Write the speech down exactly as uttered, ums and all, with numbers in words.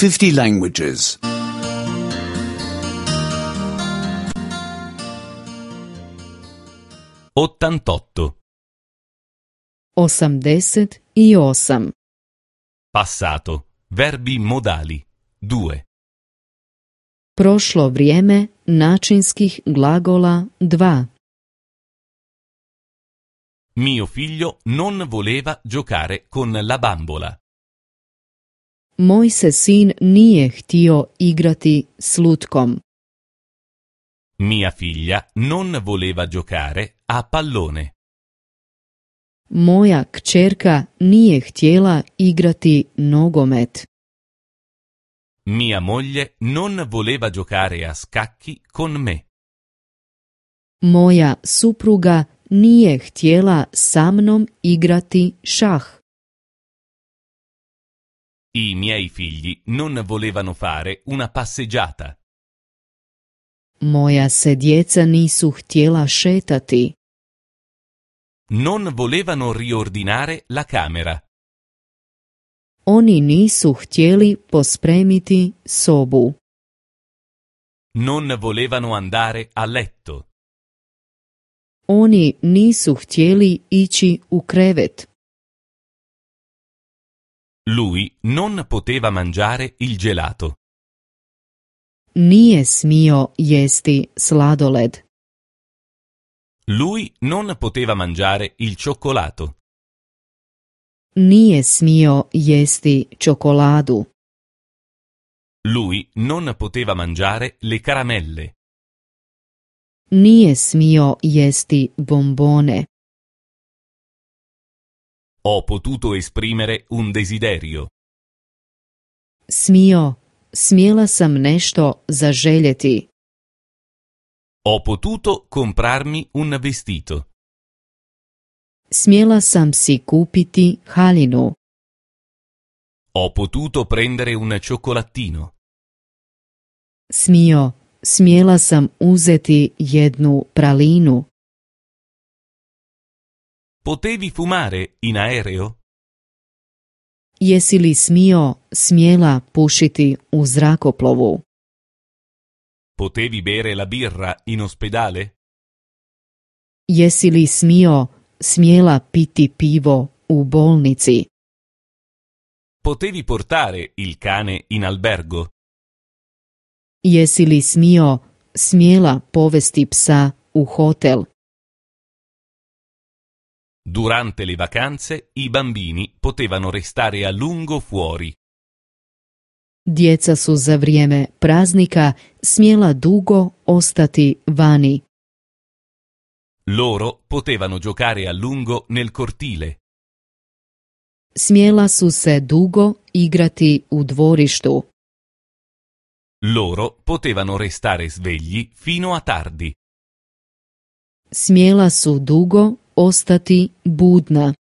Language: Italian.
fifty languages. ottantotto. osamdeset i osam. Passato. Verbi modali. due. Prošlo vrijeme načinskih glagola dva. Mio figlio non voleva giocare con la bambola. Moj se sin nije htio igrati s lutkom. Mia figlia non voleva giocare a pallone. Moja kćerka nije htjela igrati nogomet. Mia moglie non voleva giocare a scacchi con me. Moja supruga nije htjela sa mnom igrati šah. I miei figli non volevano fare una passeggiata. Moja se djeca nisu htjela šetati. Non volevano riordinare la camera. Oni nisu htjeli pospremiti sobu. Non volevano andare a letto. Oni nisu htjeli ići u krevet. Lui non poteva mangiare il gelato. Nije smio jesti sladoled. Lui non poteva mangiare il cioccolato. Nije smio jesti čokoladu. Lui non poteva mangiare le caramelle. Nije smio jesti bombone. Ho potuto esprimere un desiderio. Smio, smjela sam nešto zaželjeti. Ho potuto comprarmi un vestito. Smjela sam si kupiti haljinu. Ho potuto prendere un cioccolatino. Smio, smjela sam uzeti jednu pralinu. Potevi fumare in aereo? Jesi li smio, smjela pušiti u zrakoplovu? Potevi bere la birra in ospedale? Jesi li smio, smjela piti pivo u bolnici? Potevi portare il cane in albergo? Jesi li smio, smjela povesti psa u hotel? Durante le vacanze i bambini potevano restare a lungo fuori. Djeca su za vrijeme praznika smjela dugo ostati vani. Loro potevano giocare a lungo nel cortile. Smjela su se dugo igrati u dvorištu. Loro potevano restare svegli fino a tardi. Smjela su dugo ostati budna.